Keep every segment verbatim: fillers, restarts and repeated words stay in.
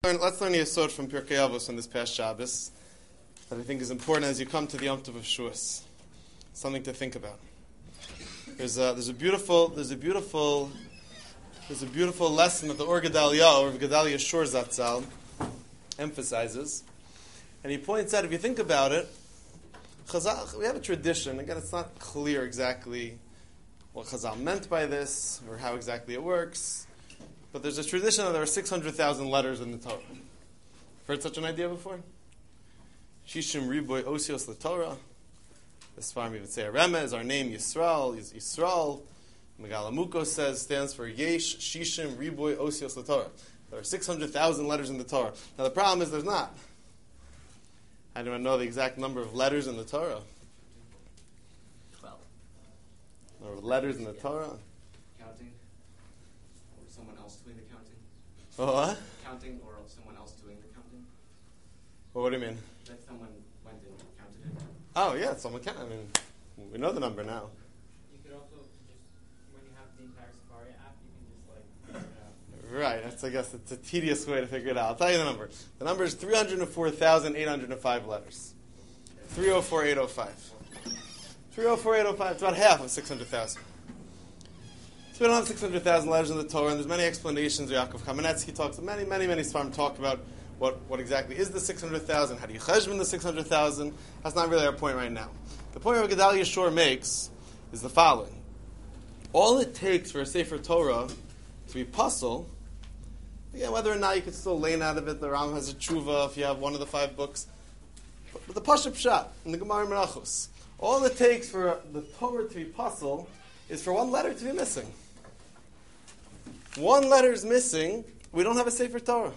Let's learn a yesod from Pirkei Avos on this past Shabbos that I think is important as you come to the Yom Tov of Shavuos. Something to think about. There's a there's a beautiful there's a beautiful there's a beautiful lesson that the Or Gedalia or Gedalia Shor Zatzal emphasizes, and he points out, if you think about it, Chazal, we have a tradition. Again, it's not clear exactly what Chazal meant by this or how exactly it works. But there's a tradition that there are six hundred thousand letters in the Torah. Heard such an idea before? Shishim Riboy Osios LaTorah. The Sfarim even say a remez, our name Yisrael, is Yisrael. Megalamuko says, stands for Yesh Shishim Riboy Osios LaTorah. There are six hundred thousand letters in the Torah. Now the problem is there's not. I don't know the exact number of letters in the Torah. Twelve. Number of letters in the Torah. Counting? Or someone else doing the counting? Oh, what? Counting or someone else doing the counting? Well, what do you mean? That someone went and counted it. Oh, yeah, someone can. I mean, we know the number now. You could also just, when you have the entire Safari app, you can just like figure it out. Right, that's, I guess it's a tedious way to figure it out. I'll tell you the number. The number is three hundred four thousand eight hundred five letters. three hundred four thousand eight hundred five. three hundred four thousand eight hundred five, it's about half of six hundred thousand. So we don't have six hundred thousand letters in the Torah, and there's many explanations. Yaakov Kamenetsky talks, many, many, many Sfarim talk about what, what exactly is the six hundred thousand, how do you cheshbon the six hundred thousand. That's not really our point right now. The point where Gedalia Shor makes is the following. All it takes for a Sefer Torah to be puzzle, again, whether or not you could still lane out of it, the Ram has a tshuva if you have one of the five books, but the Pashup Pshat in the Gemara Menachos, all it takes for the Torah to be puzzle is for one letter to be missing. One letter is missing, we don't have a Sefer Torah.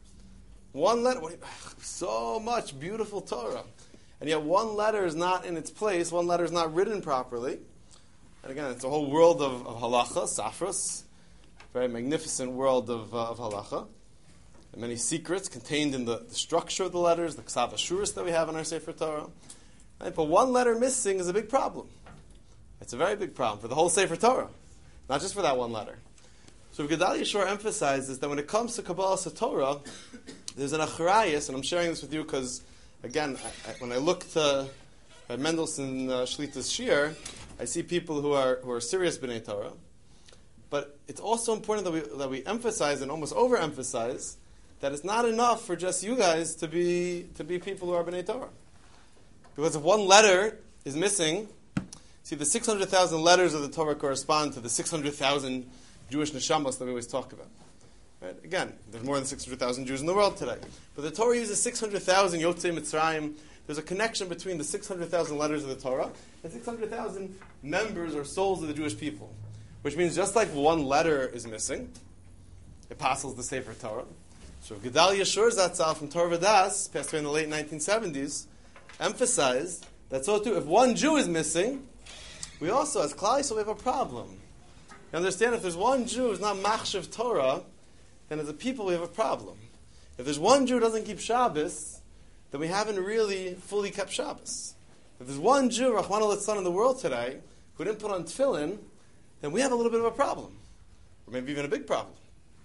One letter, so much beautiful Torah. And yet one letter is not in its place, one letter is not written properly. And again, it's a whole world of, of halacha, safras, very magnificent world of, uh, of halacha. And many secrets contained in the, the structure of the letters, the Ksav Ashuris that we have in our Sefer Torah. Right? But one letter missing is a big problem. It's a very big problem for the whole Sefer Torah, not just for that one letter. So Gedalia Shor emphasizes that when it comes to Kabbalah Torah, there's an achrayus, and I'm sharing this with you because, again, I, I, when I look to at Mendelssohn uh, Shlita's Shir, I see people who are who are serious B'nai Torah. But it's also important that we that we emphasize and almost overemphasize that it's not enough for just you guys to be to be people who are B'nai Torah. Because if one letter is missing, see, the six hundred thousand letters of the Torah correspond to the six hundred thousand Jewish neshamos that we always talk about. Right? Again, there's more than six hundred thousand Jews in the world today. But the Torah uses six hundred thousand Yotzei Mitzrayim. There's a connection between the six hundred thousand letters of the Torah and six hundred thousand members or souls of the Jewish people. Which means just like one letter is missing, it passes the Sefer Torah. So Gedalia Shor Zatzal from Torah Vadas, passed away in the late nineteen seventies, emphasized that so too, if one Jew is missing, we also, as Klal Yisrael, we have a problem. You understand, if there's one Jew who's not Machshav Torah, then as a people we have a problem. If there's one Jew who doesn't keep Shabbos, then we haven't really fully kept Shabbos. If there's one Jew, Rachmana Litzlan, in the world today, who didn't put on tefillin, then we have a little bit of a problem. Or maybe even a big problem.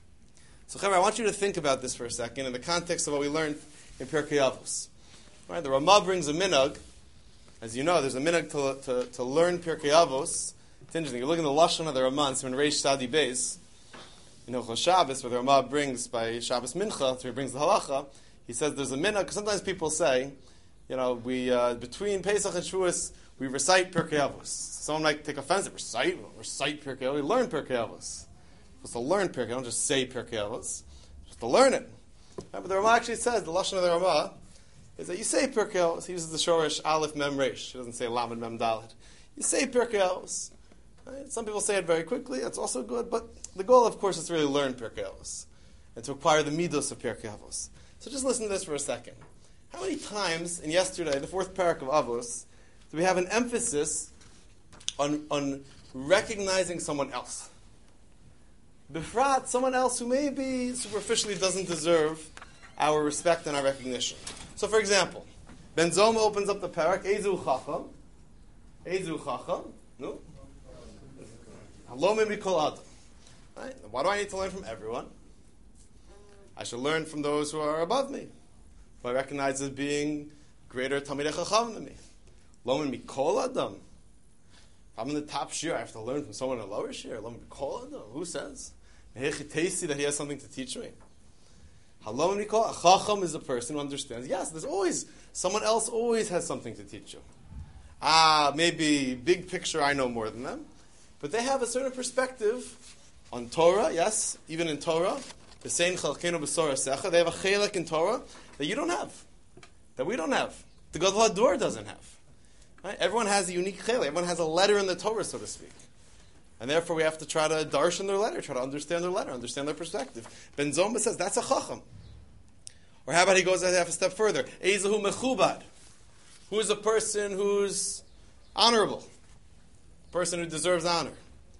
So, Chaver, I want you to think about this for a second in the context of what we learned in Pirkei Avos. Right, the Ramah brings a minhag. As you know, there's a minhag to, to, to learn Pirkei Avos. It's interesting. You look in the Lashon of the Ramah, it's in Reish Sadi Beis, in Hilchos Shabbos, where the Ramah brings by Shabbos Mincha, so he brings the halacha. He says there's a minhag, because sometimes people say, you know, we uh, between Pesach and Shavuos, we recite Pirkei Avos. Someone might take offense at recite, recite Pirkei Avos. We learn Pirkei Avos. We're supposed to learn Pirkei, don't just say Pirkei Avos. We're supposed to learn it. Right, but the Ramah actually says, the Lashon of the Ramah, is that you say Pirkei Avos. He uses the Shorish Aleph Mem Reish. He doesn't say Lamed Mem Dalet. You say Pirkei Avos. Right? Some people say it very quickly. That's also good. But the goal, of course, is to really learn Pirkei Avos and to acquire the midos of Pirkei Avos. So just listen to this for a second. How many times in yesterday, the fourth parak of Avos, do we have an emphasis on, on recognizing someone else? Befrat, someone else who maybe superficially doesn't deserve our respect and our recognition. So, for example, Ben Zoma opens up the parak, Ezu Chacham. Ezu Chacham. No? Halom mikol adam. Right? Why do I need to learn from everyone? I should learn from those who are above me, who I recognize as being greater Talmidei Chacham than me. Lomin mikol adam. If I'm in the top shir, I have to learn from someone in a lower shir. Lomin mikol adam. Who says? That he has something to teach me. Lomin mikol. A chacham is a person who understands. Yes, there's always someone else. Always has something to teach you. Ah, maybe big picture. I know more than them, but they have a certain perspective on Torah. Yes, even in Torah. The same chalkenu b'sorah secha. They have a chelek in Torah that you don't have, that we don't have. The Gadol Hador doesn't have. Right? Everyone has a unique chelek. Everyone has a letter in the Torah, so to speak. And therefore we have to try to darshan their letter, try to understand their letter, understand their perspective. Ben Zoma says, that's a chacham. Or how about he goes half a step further? Ezahu mechubad. Who is a person who's honorable? A person who deserves honor.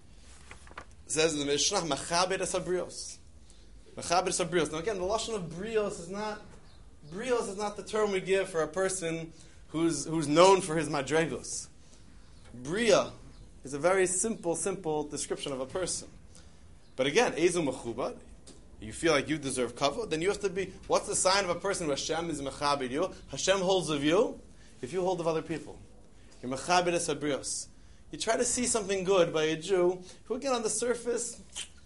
It says in the Mishnah, Machabed es habrios. Machabed es habrios. Now again, the lashon of brios is not, brios is not the term we give for a person who's who's known for his madregos. Bria is a very simple, simple description of a person. But again, ezu mechubad, you feel like you deserve kavod, then you have to be, what's the sign of a person who Hashem is mechabed you? Hashem holds of you if you hold of other people. You're mechabed es habrios. You try to see something good by a Jew who, again, on the surface,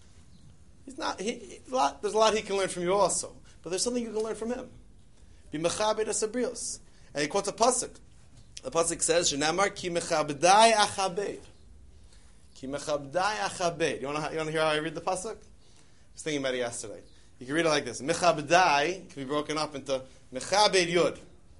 he's not. He, he, a lot, there's a lot he can learn from you also, but there's something you can learn from him. Be mechabed es habrios. And he quotes a pasuk. The pasuk says, "Shenamar ki mechabdai achabed." Ki mechabdai achabed. You want to you want to hear how I read the pasuk? I was thinking about it yesterday. You can read it like this: Mechabdai can be broken up into mechabed yud,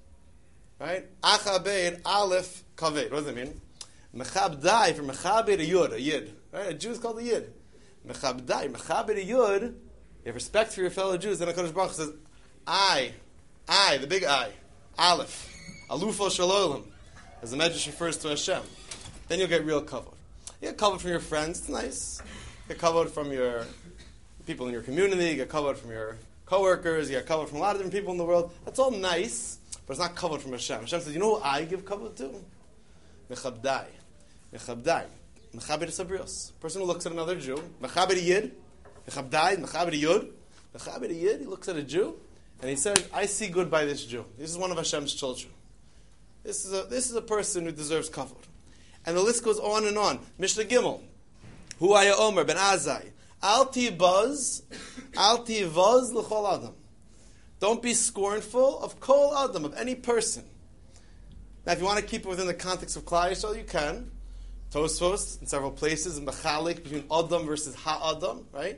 right? Achabed aleph kaved. What does it mean? Mechabdai, from mechabed a yud, a yid, right? A Jew is called a yid. Mechabdai, mechabed a yud. You have respect for your fellow Jews. Then HaKadosh Baruch Hu says, I, I, the big I, aleph, alufo shalolim, as the Medrash refers to Hashem. Then you'll get real kavod. You get kavod from your friends. It's nice. You get kavod from your people in your community. You get kavod from your coworkers. You get kavod from a lot of different people in the world. That's all nice, but it's not kavod from Hashem. Hashem says, you know who I give kavod to? Mechabdai. Mechabdai. Mechabed es habrios. Person who looks at another Jew. Mechabed a yid. Mechabdai. Mechabed a yud. Mechabed a yid. He looks at a Jew and he says, I see good by this Jew. This is one of Hashem's children. This is a, this is a person who deserves kavod. And the list goes on and on. Mishnah Gimel. Huaya Omer ben Azai. Al tibaz. Al tivaz l'chol adam. Don't be scornful of kol adam, of any person. Now, if you want to keep it within the context of Klal Yisrael, you can. Tosfos, in several places, in Mechalik, between Adam versus Ha-Adam, right?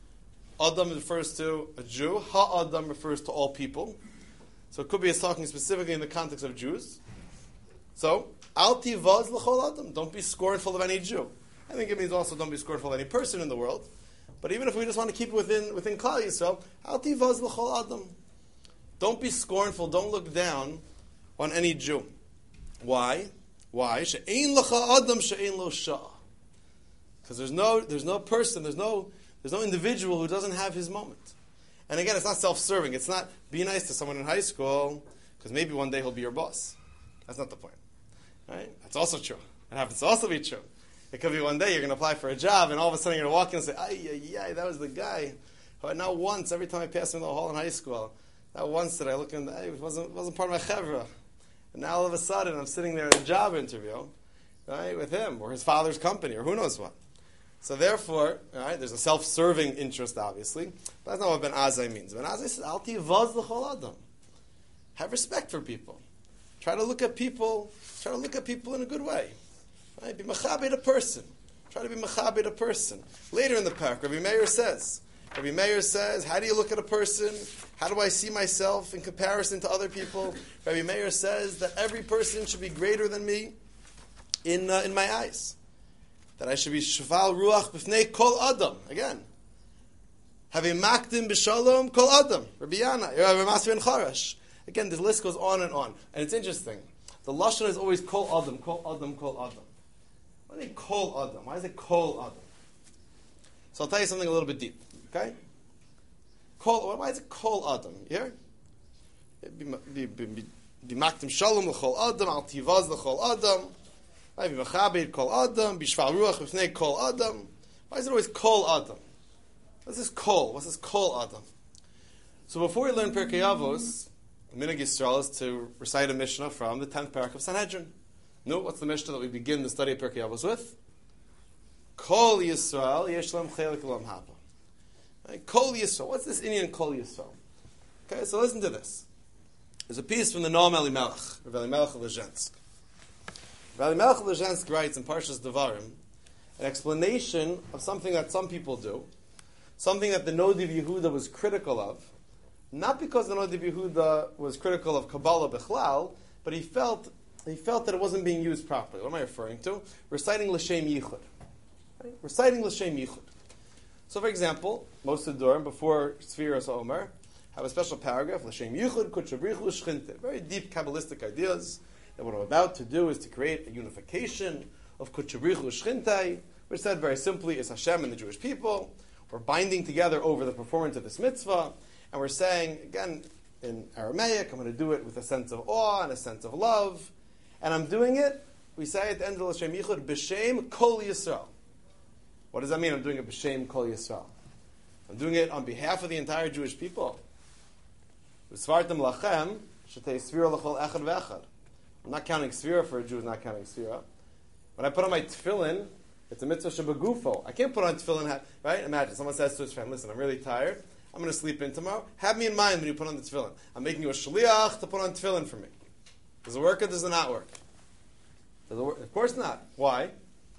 Adam refers to a Jew. Ha-Adam refers to all people. So it could be it's talking specifically in the context of Jews. So, Al tivaz l'chol Adam. Don't be scornful of any Jew. I think it means also don't be scornful of any person in the world. But even if we just want to keep it within, within Klal Yisrael, Al tivaz l'chol Adam. Don't be scornful, don't look down on any Jew. Why? Why? She'ein lacha adam she'ein lo shah. Because there's no, there's no person, there's no, there's no individual who doesn't have his moment. And again, it's not self-serving. It's not be nice to someone in high school because maybe one day he'll be your boss. That's not the point, right? That's also true. It happens to also be true. It could be one day you're going to apply for a job and all of a sudden you're going to walk in and say, "Ay, ay, ay, that was the guy who not once every time I passed him in the hall in high school, not once did I look in the, hey, it wasn't wasn't part of my chevra." And now all of a sudden I'm sitting there in a job interview, right, with him or his father's company or who knows what. So therefore, right, there's a self-serving interest, obviously, but that's not what Ben Azai means. Ben Azai says, "Al tivaz l'chol adam." Have respect for people. Try to look at people. Try to look at people in a good way. Right? Be mechabed a person. Try to be mechabed a person. Later in the parak, Rabbi Meir says. Rabbi Meir says, how do you look at a person? How do I see myself in comparison to other people? Rabbi Meir says that every person should be greater than me in uh, in my eyes. That I should be shval ruach b'fnei kol adam. Again. Have a makdim b'shalom kol adam. Rabbi Yana, Rabbi Masri ben Charash. Again, this list goes on and on. And it's interesting. The lashon is always kol adam, kol adam, kol adam. Why is it kol adam? Why is it kol adam? So I'll tell you something a little bit deep. Okay? Kol, why is it kol adam? You hear? Be makdim shalom l'chol adam, al tivaz l'chol adam. Be machabed kol adam, be shval ruach b'fnei kol adam. Why is it always kol adam? What's this kol? What's this kol adam? So before we learn Pirkei Avos, the Minhag Yisrael is to recite a Mishnah from the tenth parak of Sanhedrin. No, what's the Mishnah that we begin the study of Pirkei Avos with? Kol Yisrael yesh lam chelik lam haba. Right? Kol Yisrael. What's this Indian Kol Yisrael? Okay, so listen to this. There's a piece from the Noam Elimelech, Rav Elimelech of Lezhensk. Rav Elimelech of Lezhensk writes in Parshas Devarim an explanation of something that some people do, something that the Nodiv Yehuda was critical of, not because the Nodiv Yehuda was critical of Kabbalah Bechlal, but he felt he felt that it wasn't being used properly. What am I referring to? Reciting L'Shem Yichud. Right? Reciting L'Shem Yichud. So, for example, most of the Durham, before Sfiras Omer, have a special paragraph, L'Shem Yichud, Kutchabrichu, Shchinte. Very deep Kabbalistic ideas that what I'm about to do is to create a unification of Kutchabrichu, Shchinte, which said very simply is Hashem and the Jewish people. We're binding together over the performance of this mitzvah, and we're saying, again, in Aramaic, I'm going to do it with a sense of awe and a sense of love, and I'm doing it, we say at the end of L'Shem Yichud, B'Shem Kol Yisrael. What does that mean? I'm doing it B'Shem Kol Yisrael. I'm doing it on behalf of the entire Jewish people. V'svartem lachem, shetei sfira l'chol echad v'echad. I'm not counting sfira for a Jew who's not counting sfira. When I put on my tefillin, it's a mitzvah shebagufo. I can't put on tefillin, right? Imagine, someone says to his friend, listen, I'm really tired. I'm going to sleep in tomorrow. Have me in mind when you put on the tefillin. I'm making you a shliach to put on tefillin for me. Does it work or does it not work? Does it work? Of course not. Why?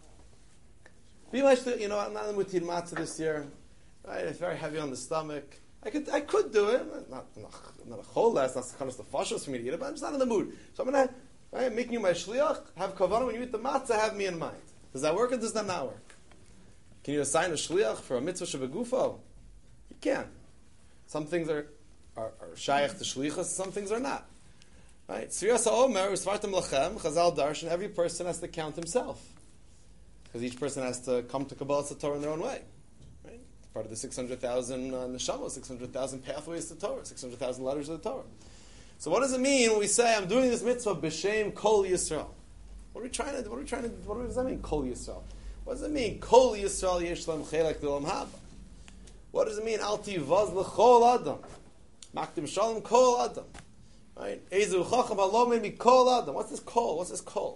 Be like, you know, I'm not in the mutir matzah this year. Right? It's very heavy on the stomach. I could, I could do it. Not, not, not a chol. That's not kind of the fashos for me to eat it, but I'm just not in the mood. So I'm going to, right, making you my shliach. Have kavanah when you eat the matzah. Have me in mind. Does that work or does that not work? Can you assign a shliach for a mitzvah shebegufo? You can. Some things are are, are shayach to shlichus. Some things are not. Right? Sfiras HaOmer, Usvartem Lachem, Chazal Darshan, every person has to count himself. Because each person has to come to Kabbalah Torah in their own way. Right? It's part of the six hundred thousand uh, neshama, six hundred thousand pathways to Torah, six hundred thousand letters of the Torah. So what does it mean when we say, I'm doing this mitzvah, B'Shem Kol Yisrael? What are we trying to, what are we trying to, what does that mean, Kol Yisrael? What does it mean, Kol Yisrael Yesh Lam Chelek L'Olam Haba? What does it mean, Al Tivaz L'Chol Adam? Makdim Shalom Kol Adam. Right? Ezu Chacham Halom Mi Kol Adam. What's this Kol? What's this Kol?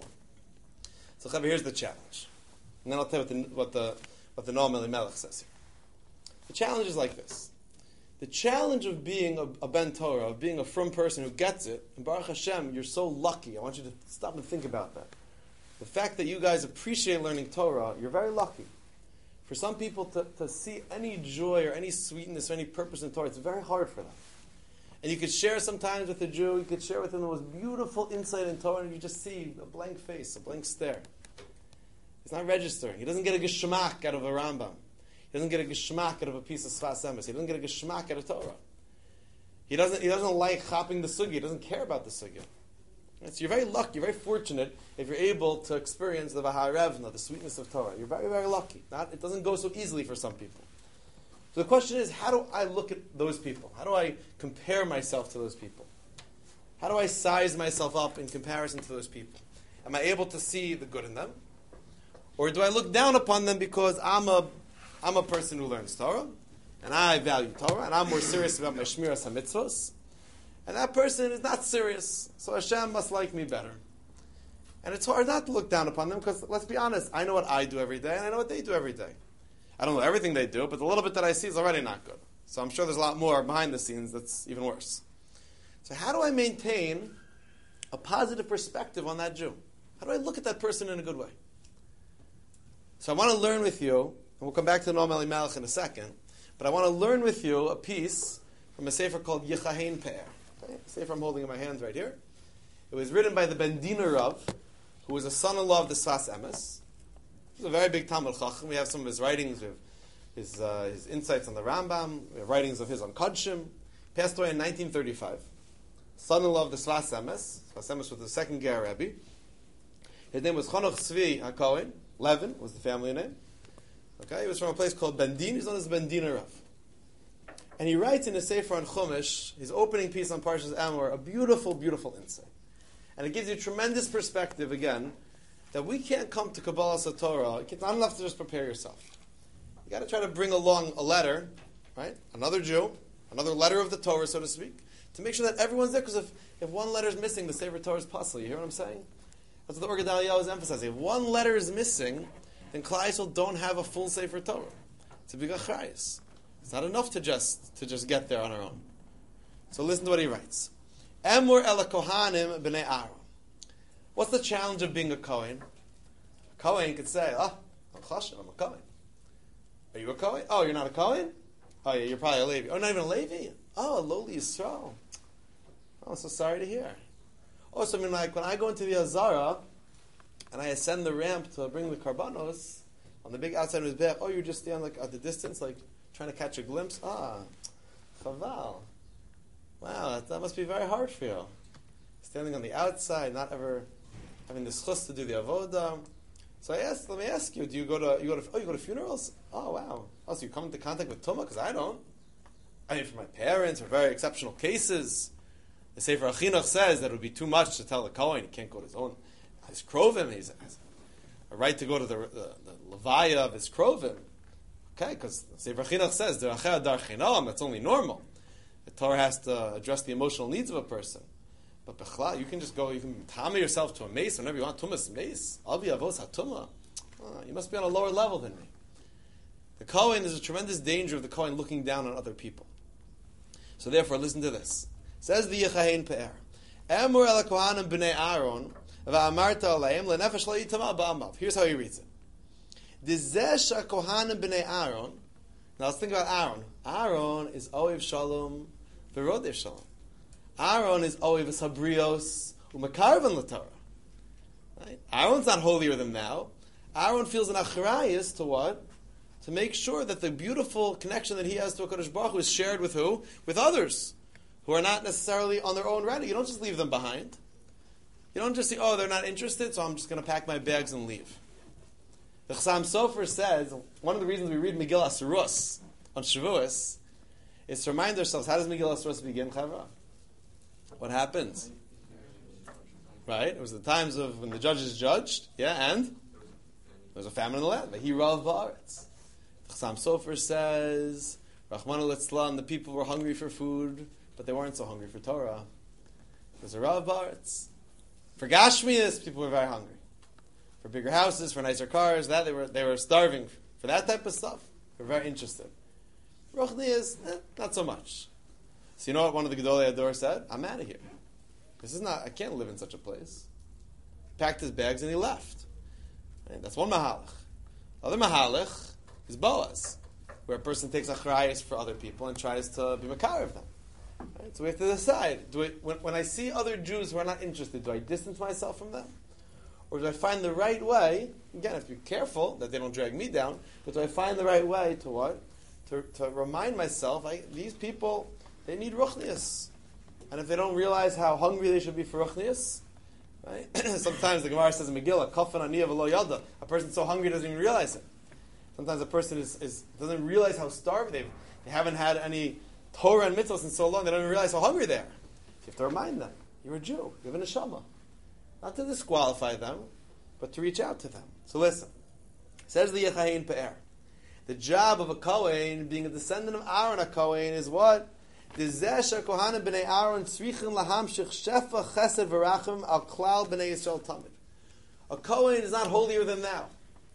So Chavi, here's the challenge. And then I'll tell you what the what the Noam Elimelech says here. The challenge is like this. The challenge of being a, a Ben Torah, of being a frum person who gets it, and Baruch Hashem, you're so lucky. I want you to stop and think about that. The fact that you guys appreciate learning Torah, you're very lucky. For some people to, to see any joy or any sweetness or any purpose in Torah, it's very hard for them. And you could share sometimes with a Jew, you could share with him the most beautiful insight in Torah, and you just see a blank face, a blank stare. He's not registering. He doesn't get a geschmack out of a Rambam. He doesn't get a geschmack out of a piece of Sfas Emes. He doesn't get a geschmack out of Torah. He doesn't, he doesn't like hopping the sugya. He doesn't care about the sugya. Right? So you're very lucky, you're very fortunate if you're able to experience the Vaharevna, the sweetness of Torah. You're very, very lucky. Not, it doesn't go so easily for some people. So the question is, how do I look at those people? How do I compare myself to those people? How do I size myself up in comparison to those people? Am I able to see the good in them? Or do I look down upon them because I'm a, I'm a person who learns Torah, and I value Torah, and I'm more serious about my Shmiras HaMitzvos, and that person is not serious, so Hashem must like me better. And it's hard not to look down upon them because, let's be honest, I know what I do every day, and I know what they do every day. I don't know everything they do, but the little bit that I see is already not good. So I'm sure there's a lot more behind the scenes that's even worse. So how do I maintain a positive perspective on that Jew? How do I look at that person in a good way? So I want to learn with you, and we'll come back to the Noam Elimelech in a second, but I want to learn with you a piece from a sefer called Yichahen Pe'er. Okay? A sefer I'm holding in my hands right here. It was written by the Ben Dina Rav, who was a son-in-law of the Sfas Emes. He's a very big Talmud Chacham. We have some of his writings, we have his, uh, his insights on the Rambam, we have writings of his on Kodshim. Passed away in nineteen thirty-five. Son-in-law of the Sfas Emes. Sfas Emes was the second Ger Rebbe. His name was Chanoch Tzvi HaKohen. Levin was the family name. Okay, he was from a place called Ben Din. He's known as Ben Dina Rav. And he writes in his Sefer on Chumash, his opening piece on Parshas Emor, a beautiful, beautiful insight. And it gives you tremendous perspective, again, that we can't come to Kabbalah Torah. It's not enough to just prepare yourself. You got to try to bring along a letter, right? Another Jew, another letter of the Torah, so to speak, to make sure that everyone's there, because if, if one letter is missing, the Sefer Torah is puzzle. You hear what I'm saying? That's what the Or Gedalia is emphasizing. If one letter is missing, then Klal Yisrael don't have a full Sefer Torah. It's a big achrayus. It's not enough to just to just get there on our own. So listen to what he writes. Emor el kohanim b'nei Aaron. What's the challenge of being a Kohen? A Kohen could say, oh, I'm Chashan, I'm a Kohen. Are you a Kohen? Oh, you're not a Kohen? Oh, yeah, you're probably a Levi. Oh, not even a Levi? Oh, a lowly Yisrael. Oh, I'm so sorry to hear. Also, I mean, like, when I go into the Azara, and I ascend the ramp to bring the Karbanos, on the big outside of his back, oh, you just stand, like, at the distance, like, trying to catch a glimpse? Ah, Chaval. Wow, that, that must be very hard for you. Standing on the outside, not ever having the schus to do the avodah. So I asked, let me ask you, do you go to, you go to, oh, you go to funerals? Oh, wow. Oh, so you come into contact with Tumah? Because I don't. I mean, for my parents, for very exceptional cases, the Sefer HaChinuch says that it would be too much to tell the Kohen he can't go to his own, his Krovim, he has a right to go to the, the, the Levaya of his Krovim. Okay, because the Sefer HaChinuch says, Deracheh Dar Chinam, that's only normal. The Torah has to address the emotional needs of a person. But Bechla, you can just go, you can tame yourself to a mace whenever you want. Tumas mace. Avi avos hatumah. Oh, you must be on a lower level than me. The Kohen, is a tremendous danger of the Kohen looking down on other people. So therefore, listen to this. Says the Yechahein Pe'er. Emor el kohanim b'nei Aaron va'amarta aleim lenefesh lo yitama ba'amav. Here's how he reads it. Dizesh kohanim b'nei Aaron. Now let's think about Aaron. Aaron is Oev Shalom v'rodev Shalom. Aaron is Oev Sabrios u'makarvan l'Torah. Right? Aaron's not holier than thou. Aaron feels an achrayus to what? To make sure that the beautiful connection that he has to HaKadosh Baruch Hu is shared with who? With others who are not necessarily on their own ready. You don't just leave them behind. You don't just say, oh, they're not interested, so I'm just going to pack my bags and leave. The Chassam Sofer says, one of the reasons we read Megillah Surus on Shavuos is to remind ourselves, how does Megillah Surus begin, Chavra? What happens? Right? It was the times of when the judges judged, yeah, and there was a famine in the land. He Rav Ba'aretz. The Chassam Sofer says, Rachmana litzlan, the people were hungry for food, but they weren't so hungry for Torah. There's a Rav Ba'aretz. For Gashmias, people were very hungry. For bigger houses, for nicer cars, that they were they were starving for that type of stuff. They were very interested. Ruchnias, eh, not so much. So you know what one of the Gedolei Ador said? I'm out of here. This is not. I can't live in such a place. Packed his bags and he left. Right? That's one mahalach. Other mahalach is Boaz, where a person takes achrayus for other people and tries to be makar of them. Right? So we have to decide: do I, when, when I see other Jews who are not interested, do I distance myself from them? Or do I find the right way, again, I have to be careful that they don't drag me down, but do I find the right way to what? To, to remind myself, I, these people, they need ruchnias. And if they don't realize how hungry they should be for ruchnias, right? Sometimes the Gemara says in Megillah, kafan aniyah v'lo yada, a person's so hungry he doesn't even realize it. Sometimes a person is, is doesn't realize how starved they've, they haven't had any Torah and mitzvahs in so long, they don't even realize how hungry they are. You have to remind them, you're a Jew, you have a neshama. Not to disqualify them, but to reach out to them. So listen. Says the Yechahein Pe'er. The job of a Kohen, being a descendant of Aaron a Kohen, is what? Dizesh HaKohanim b'nei Aaron tzrichim lahamshich shefa chesed v'rachim al klal b'nei Yisrael tamid. A Kohen is not holier than thou.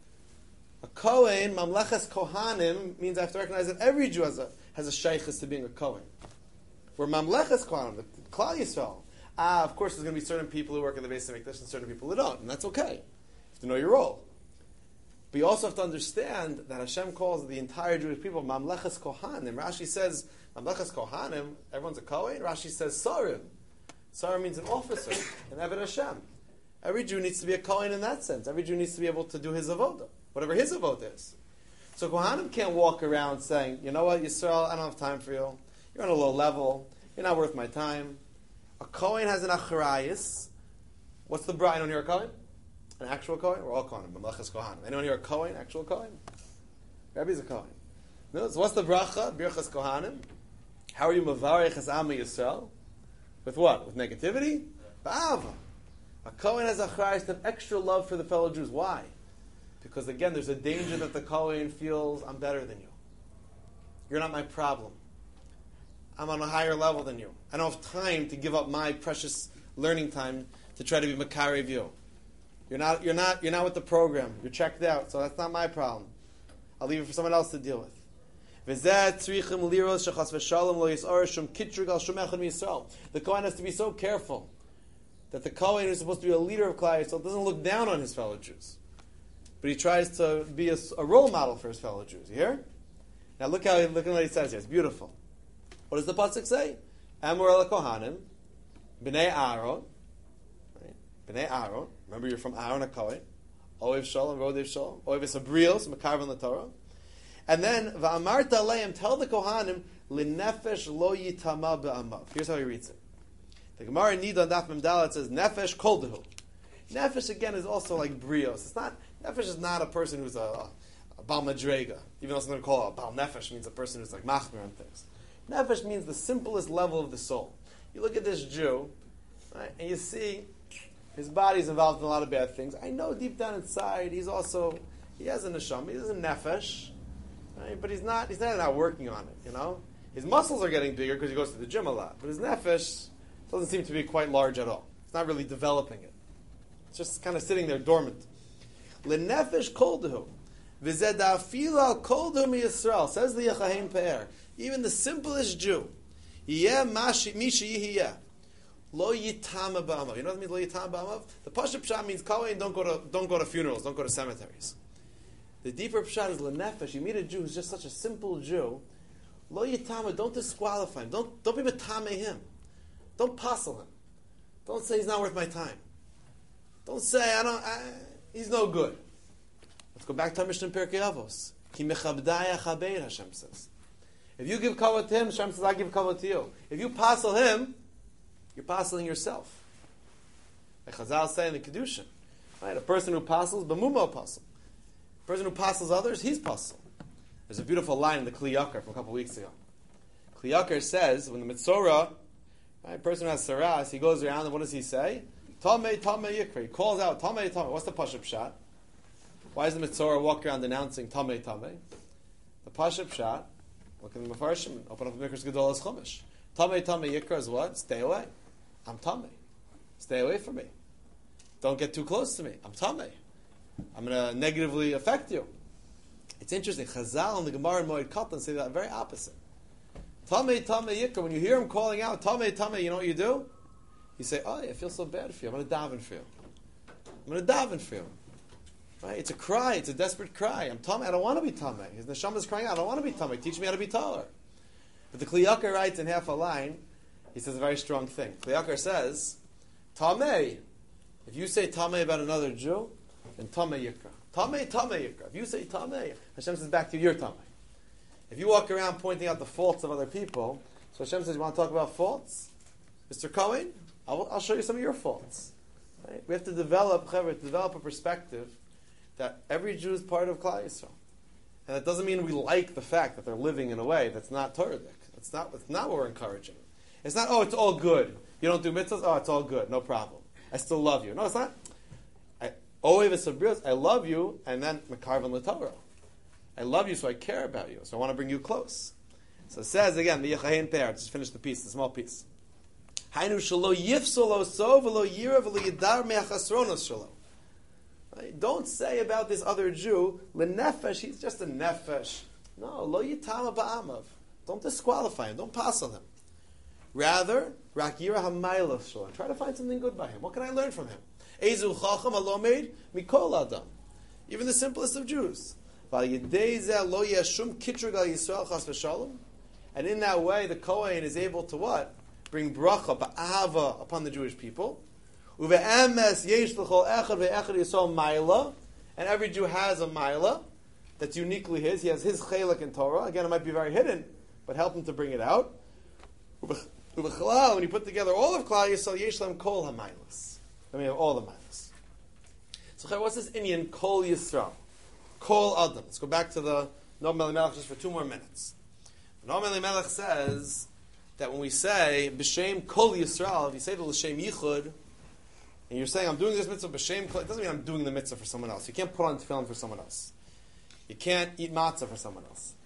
A Kohen, mamleches Kohanim, means I have to recognize that every Jew has a, has a shaykhis to being a Kohen. We're mamleches Kohanim, the Klal Yisrael. Ah, of course, there's going to be certain people who work in the base of Mikdash and certain people who don't, and that's okay. You have to know your role. But you also have to understand that Hashem calls the entire Jewish people Mamleches Kohanim. Rashi says, Mamleches Kohanim, everyone's a Kohen. Rashi says Sarim. Sarim means an officer, an Eved Hashem. Every Jew needs to be a Kohen in that sense. Every Jew needs to be able to do his avodah, whatever his avodah is. So Kohanim can't walk around saying, you know what, Yisrael, I don't have time for you. You're on a low level. You're not worth my time. A Kohen has an achrayus. What's the bride? Anyone here a Kohen? An actual Kohen? We're all Kohanim. Mamleches Kohanim. Anyone here a Kohen? Actual Kohen? Rabbi's a Kohen. No, so what's the bracha? Birchas Kohanim. How are you mavarech as Am Yisrael? With what? With negativity? Ba'ava. A Kohen has achrayus to have extra love for the fellow Jews. Why? Because again, there's a danger that the Kohen feels, I'm better than you. You're not my problem. I'm on a higher level than you. I don't have time to give up my precious learning time to try to be Makari of you. You're not, you're not, you're not with the program. You're checked out, so that's not my problem. I'll leave it for someone else to deal with. The Kohen has to be so careful that the Kohen is supposed to be a leader of Klal Yisrael doesn't look down on his fellow Jews, but he tries to be a, a role model for his fellow Jews. You hear? Now look how look at what he says here. It's beautiful. What does the pasuk say? Amor el Kohanim, bnei Aaron, right? Bnei Aaron. Remember, you're from Aaron a Kohen. Oiv Shalom, Rodev Shalom. Oiv Esabrios, Makarvan the Torah. And then va'amarta aleim, tell the Kohanim linefesh lo yitama be'amav. Here's how he reads it. The Gemara in Nida Daf Mem Dalet says nefesh kol dehu. Nefesh again is also like brios. It's not nefesh is not a person who's a, a bal madrega. Even though it's going to call it a bal nefesh means a person who's like machmir and things. Nefesh means the simplest level of the soul. You look at this Jew, right, and you see his body's involved in a lot of bad things. I know deep down inside he's also he has a neshama. He has a nefesh, right? But he's not he's not, not working on it. You know, his muscles are getting bigger because he goes to the gym a lot, but his nefesh doesn't seem to be quite large at all. It's not really developing it. It's just kind of sitting there dormant. Lenefesh koldehu. V'zedafila koldehu miyisrael. Says the Yechaim Pe'er. Even the simplest Jew. Yeh mishi yihiyeh. Lo yitama ba'amav. You know what it means, lo yitama ba'amav? The Pashup Pshat means Kohen, don't go to don't go to funerals, don't go to cemeteries. The deeper Pshat is lenefesh. You meet a Jew who's just such a simple Jew. Lo yitama, don't disqualify him. Don't, don't be metame him. Don't puzzle him. Don't say he's not worth my time. Don't say I don't. I, he's no good. Let's go back to Mishnah Pirkei Avos. Ki mechabdaya chabeir, Hashem says. If you give kavod to him, Hashem says I give kavod to you. If you puzzle him, you're puzzling yourself. Like Chazal say in the Kedushin, right? A person who puzzles, b'mumo puzzle. A person who puzzles others, he's puzzle. There's a beautiful line in the Kli Yakar from a couple of weeks ago. Kli Yakar says when the Mitzorah, right, a person who has saras, he goes around and what does he say? Tamei, Tamei Yikra. He calls out, Tamei, Tamei. What's the Pashup Pshat? Why does the Mitzorah walk around announcing Tamei, Tamei? The Pashup Pshat, look in the Mefarshim, open up the Mikras Gedol as Chumash. Tamei, Tamei Yikra is what? Stay away. I'm Tamei. Stay away from me. Don't get too close to me. I'm Tamei. I'm going to negatively affect you. It's interesting. Chazal and the Gemara in Moed Katan say that very opposite. Tamei, Tamei Yikra. When you hear him calling out, Tamei, Tamei, you know what you do? You say, oh, I feel so bad for you. I'm going to daven for you. I'm going to daven for you. Right? It's a cry. It's a desperate cry. I'm Tamei. I don't want to be Tamei. His neshama is crying out. I don't want to be Tamei. Teach me how to be taller. But the Kli Yakar writes in half a line, he says a very strong thing. Kli Yakar says, Tamei. If you say Tamei about another Jew, then Tamei Yikra. Tamei, Tamei Yikra. If you say Tamei, Hashem says back to you, you're Tamei. If you walk around pointing out the faults of other people, so Hashem says, you want to talk about faults? Mister Cohen, I'll, I'll show you some of your faults. Right? We have to develop, to develop a perspective that every Jew is part of Klal Yisrael. And that doesn't mean we like the fact that they're living in a way that's not Torah-dik. That's not, that's not what we're encouraging. It's not, oh, it's all good. You don't do mitzvahs? Oh, it's all good. No problem. I still love you. No, it's not. I, I love you, and then Mekarvan l'Torah. I love you, so I care about you. So I want to bring you close. So it says, again, the Yechayin Pe'er, just finish the piece, the small piece. Hainu shelo yifsolo so v'lo yira v'lo yidar me'achasronos shelo. Don't say about this other Jew, lenefesh, he's just a nefesh. No, lo yitama ba'amav. Don't disqualify him. Don't passel him. Rather, rak yira hamayla shelo. Try to find something good by him. What can I learn from him? Ezu chacham alomed mikol adam. Even the simplest of Jews. And in that way, the Kohen is able to what? Bring bracha, ba'ava, upon the Jewish people. And every Jew has a maila that's uniquely his. He has his chelek in Torah. Again, it might be very hidden, but help him to bring it out. When you put together all of Klal Yisrael, yeshlam kol ha-mailas. Then we have all the mailas. So what's this Indian kol Yisrael? Kol Adam. Let's go back to the Noam Elimelech just for two more minutes. Noam Elimelech says that when we say b'shem Kol Yisrael, if you say the l'shem yichud, and you're saying I'm doing this mitzvah b'shem Kol, it doesn't mean I'm doing the mitzvah for someone else. You can't put on tefillin for someone else. You can't eat matzah for someone else.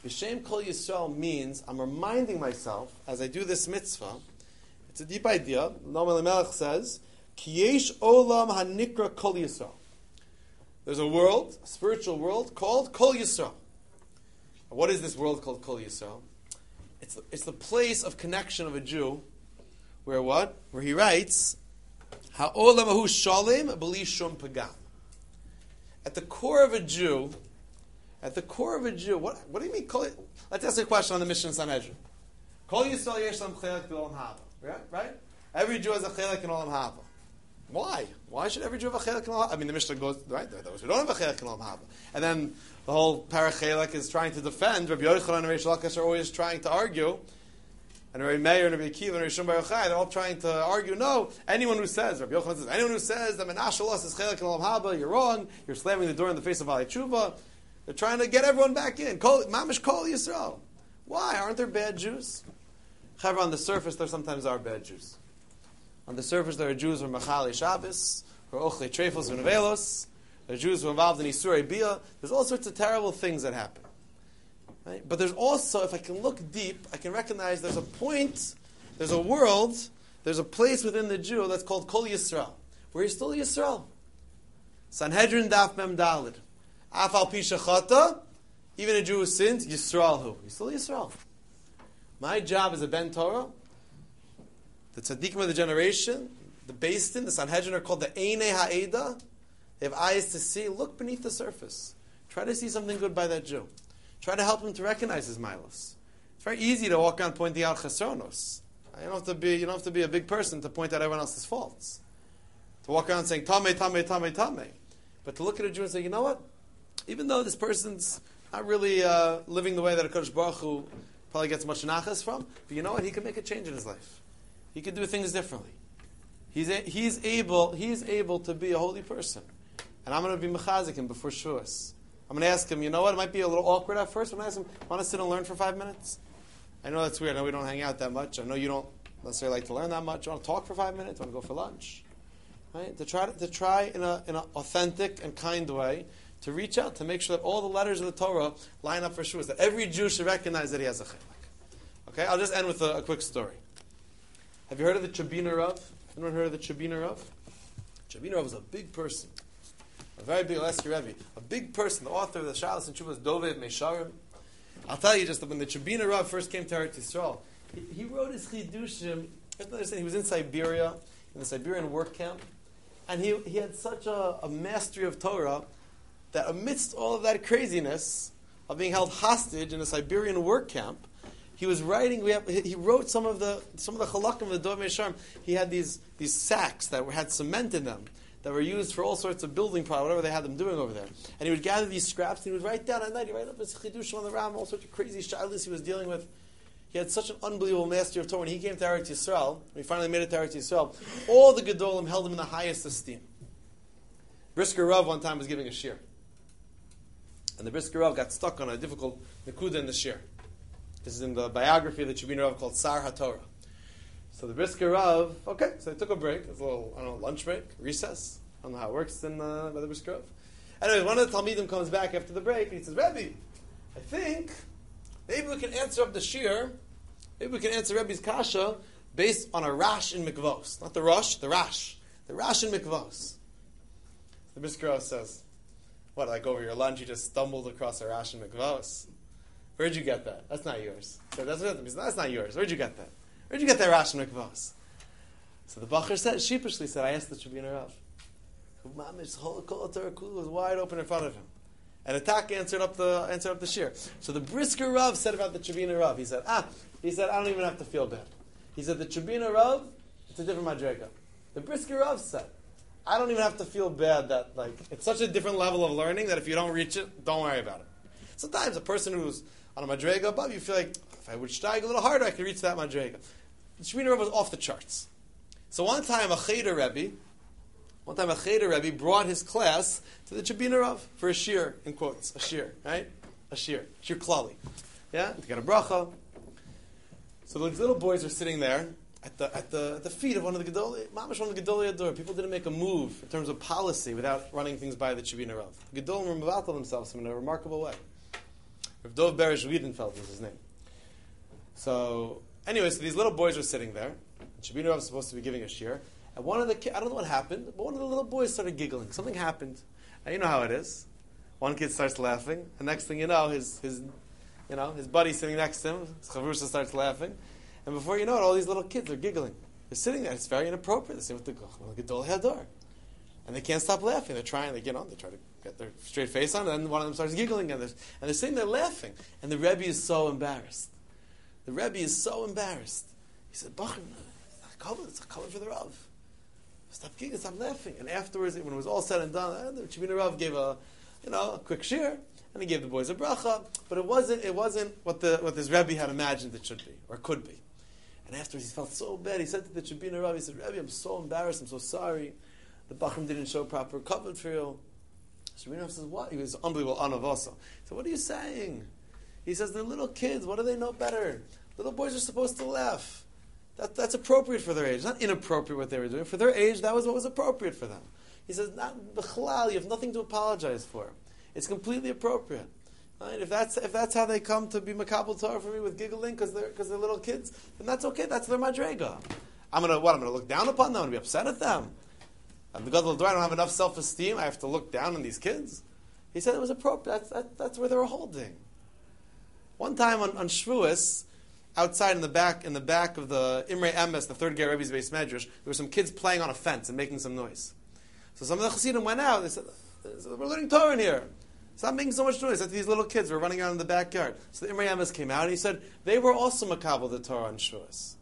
B'Shem Kol Yisrael means I'm reminding myself as I do this mitzvah. It's a deep idea. Noam Elimelech says, Ki yesh olam hanikra Kol Yisrael. There's a world, a spiritual world called Kol Yisrael. What is this world called Kol Yisrael? It's the, it's the place of connection of a Jew, where what? Where he writes, Ha'olam ahu shalem b'li shum pagam. At the core of a Jew, at the core of a Jew, what, what do you mean? Kol, let's ask a question on the Mishnah Sanhedrin. Kol Yisrael yesh lam chelek b'olam haba. Right? Right? Every Jew has a chelek in olam haba. Why? Why should every Jew have a chelek in olam haba? I mean, the Mishnah goes, right, there are those who don't have a chelek in olam haba. And then the whole parachelek is trying to defend. Rabbi Yochanan and Reish Lakish are always trying to argue. And Rabbi Meir and Rabbi Akiva and Rabbi Shimon Bar Yochai, they're all trying to argue, no, anyone who says, Rabbi Yochanan says, anyone who says that Menashe lost his chelek in olam haba, you're wrong, you're slamming the door in the face of Baalei Tshuva. They're trying to get everyone back in. Kol, Mamish Kol Yisrael. Why? Aren't there bad Jews? However, on the surface, there sometimes are bad Jews. On the surface, there are Jews who are Machali Shabbos, who are Ochle Trefos, who are Nevelos. There are Jews who are involved in Isurei Bia. There's all sorts of terrible things that happen. Right? But there's also, if I can look deep, I can recognize there's a point, there's a world, there's a place within the Jew that's called Kol Yisrael, where he's still Yisrael. Sanhedrin Daf Mem Dalid. Af al pi shechata, even a Jew who sinned, Yisrael who? He's still Yisrael. My job as a Ben Torah, the tzaddikim of the generation, the Beis Din, the Sanhedrin are called the Einei Ha'eda. They have eyes to see. Look beneath the surface. Try to see something good by that Jew. Try to help him to recognize his milos. It's very easy to walk around pointing out chesronos. You don't have to be. You don't have to be a big person to point out everyone else's faults. To walk around saying tamei, tamei, tamei, tamei, but to look at a Jew and say, you know what? Even though this person's not really uh, living the way that a Kodesh Baruch Hu probably gets much nachas from, but you know what? He can make a change in his life. He can do things differently. He's a, he's able he's able to be a holy person, and I'm going to be mechazik him before Shuas. I'm going to ask him. You know what? It might be a little awkward at first. I'm going to ask him, want to sit and learn for five minutes? I know that's weird. I know we don't hang out that much. I know you don't necessarily like to learn that much. You want to talk for five minutes? Want to go for lunch? Right? To try to, to try in a in an authentic and kind way to reach out to make sure that all the letters of the Torah line up for Shuas. That every Jew should recognize that he has a chelek. Okay, I'll just end with a, a quick story. Have you heard of the Chabina Rav? Anyone heard of the Chabina Rav? Chabina Rav was a big person, a very big Leski Rebbe, a big person. The author of the Shalos and Shuvas, Dovev Mesharim. I'll tell you just that when the Chabina Rav first came to Eretz Yisrael, he, he wrote his chidushim. You have to understand, he was in Siberia, in the Siberian work camp, and he he had such a, a mastery of Torah that amidst all of that craziness of being held hostage in a Siberian work camp, he was writing. We have, he wrote some of the some of the halakim of the Dov Mesharim. He had these these sacks that were, had cement in them that were used for all sorts of building products, whatever they had them doing over there. And he would gather these scraps and he would write down at night. He would write up his chidushim on the Ram, all sorts of crazy shilas he was dealing with. He had such an unbelievable mastery of Torah. When he came to Eretz Yisrael, when he finally made it to Eretz Yisrael, all the Gedolim held him in the highest esteem. Brisker Rav one time was giving a shir. And the Brisker Rav got stuck on a difficult nekuda in the shir. This is in the biography of the Chabina Rav called Sar HaTorah. So the Brisker Rav, okay, so they took a break. It's a little, I don't know, lunch break, recess. I don't know how it works in uh, by the Brisker Rav. Anyway, one of the Talmidim comes back after the break and he says, Rebbe, I think maybe we can answer up the shir, maybe we can answer Rebbe's kasha based on a rash in mikvos. Not the rush, the rash. The rash in mikvos. The Brisker Rav says, what, like over your lunch you just stumbled across a rash in mikvos? Where'd you get that? That's not yours. So that's, that's not yours. Where'd you get that? Where'd you get that rash in mikvos? So the Bacher said, sheepishly said, I asked the Chabina Rav. His whole Torah Kula was wide open in front of him. And Atak answered up the answered up the shir. So the Brisker Rav said about the Chabina Rav, he said, ah, he said, I don't even have to feel bad. He said, the Chabina Rav, it's a different madrega. The Brisker Rav said, I don't even have to feel bad that, like, it's such a different level of learning that if you don't reach it, don't worry about it. Sometimes a person who's on a madrega above, you feel like, if I would steig a little harder, I could reach that madrega. The Chabina Rav was off the charts. So one time a Cheder Rebbe, one time a Cheder Rebbe brought his class to the Chabina Rav for a shir, in quotes, a shir, right? A shir, shir klali. Yeah, to get a bracha. So the little boys are sitting there at the at the at the feet of one of the Gedolei, mamash one of the Gedolei Ador. People didn't make a move in terms of policy without running things by the Chabina Rav. The Gedolim were mevatel themselves in a remarkable way. Rav Dov Berish Wiedenfeld was his name. So, anyway, so these little boys were sitting there. Shabbat Rav was supposed to be giving a shir. And one of the kids, I don't know what happened, but one of the little boys started giggling. Something happened. And you know how it is. One kid starts laughing. And next thing you know, his, his you know, his buddy sitting next to him, his chavrusa starts laughing. And before you know it, all these little kids are giggling. They're sitting there. It's very inappropriate. They're sitting with the Gedol Hadar. And they can't stop laughing. They're trying, they get on, they try to get their straight face on, and then one of them starts giggling, and they're, and they're sitting there laughing. And the Rebbe is so embarrassed. The Rebbe is so embarrassed. He said, Bachim, it's not covered, it's a cover for the Rav. Stop giggling, stop laughing. And afterwards, when it was all said and done, the Shabbat Rav gave a, you know, a quick shir, and he gave the boys a bracha, but it wasn't, it wasn't what the what this Rebbe had imagined it should be, or could be. And afterwards, he felt so bad. He said to the Shabbat Rav, he said, Rebbe, I'm so embarrassed, I'm so sorry. The Bachram didn't show proper cover for you. Shabbat Rav says, what? He was unbelievable, Anav also. He said, what are you saying? He says, they're little kids, what do they know better? Little boys are supposed to laugh. That, that's appropriate for their age. It's not inappropriate what they were doing. For their age, that was what was appropriate for them. He says, not b'chalal, you have nothing to apologize for. It's completely appropriate. Right? If that's if that's how they come to be makabel Torah for me with giggling because they're because they're little kids, then that's okay. That's their madrega. I'm gonna what? I'm gonna look down upon them. I'm gonna be upset at them. I'm the gadol door. I don't have enough self-esteem. I have to look down on these kids. He said it was appropriate. That's that, that's where they were holding. One time on, on Shavuos, outside in the back in the back of the Imrei Emes, the third Ger Rebbe's base medrash, there were some kids playing on a fence and making some noise. So some of the Chassidim went out. They said, "We're learning Torah in here. Stop making so much noise." That these little kids were running around in the backyard. So the Imrei Emes came out and he said they were also makabel the Torah on Shavuos.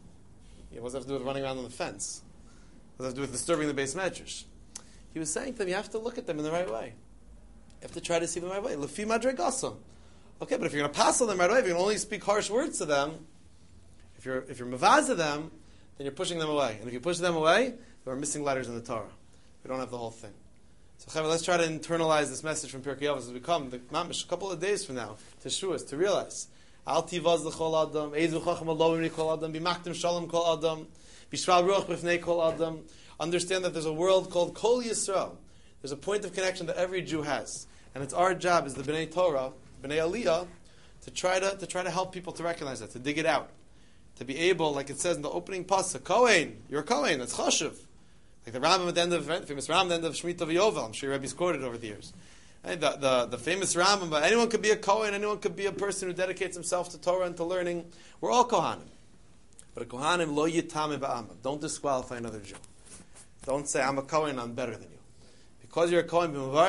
It wasn't have to do with running around on the fence. It was have to do with disturbing the base medrash. He was saying to them, you have to look at them in the right way. You have to try to see them the right way. Lefi madregasam. Okay, but if you're going to pass on them right away, if you can only speak harsh words to them, if you're if you're mavaza them, then you're pushing them away. And if you push them away, there are missing letters in the Torah. We don't have the whole thing. So let's try to internalize this message from Pirkei Avos as we come the mamish a couple of days from now to Shavuos to realize Al tivaz l'chol adam, eizu chacham alovim kol adam, b'maktim shalom kol adam, b'shval ruach b'fnei kol adam. Understand that there's a world called Kol Yisrael. There's a point of connection that every Jew has, and it's our job as the Bnei Torah, Bnei Aliyah, to try to to try to help people to recognize that, to dig it out, to be able, like it says in the opening pasuk, Kohen, you're a Kohen, that's Chashuv. Like the Rambam at the end of the famous Rambam at the end of Shemitah V'Yovel. I'm sure Rebbe's quoted over the years. Right? The, the the famous Rambam, but anyone could be a Kohen, anyone could be a person who dedicates himself to Torah and to learning. We're all Kohanim. But a Kohanim lo yitame ba'amah. Don't disqualify another Jew. Don't say, I'm a Kohen, I'm better than you. Because you're a Kohen,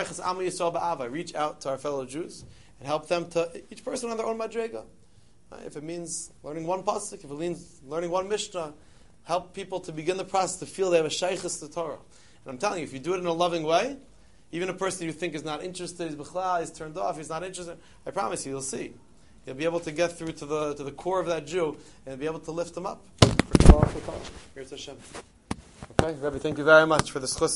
reach out to our fellow Jews and help them to, each person on their own madrega. Right? If it means learning one pasuk, if it means learning one Mishnah, help people to begin the process to feel they have a shaykhus to Torah. And I'm telling you, if you do it in a loving way, even a person you think is not interested, he's b'chlal, he's turned off, he's not interested, I promise you, you'll see. You'll be able to get through to the to the core of that Jew and be able to lift him up. For Torah, for Torah. Here's Hashem. Okay, Rebbe, thank you very much for this chus.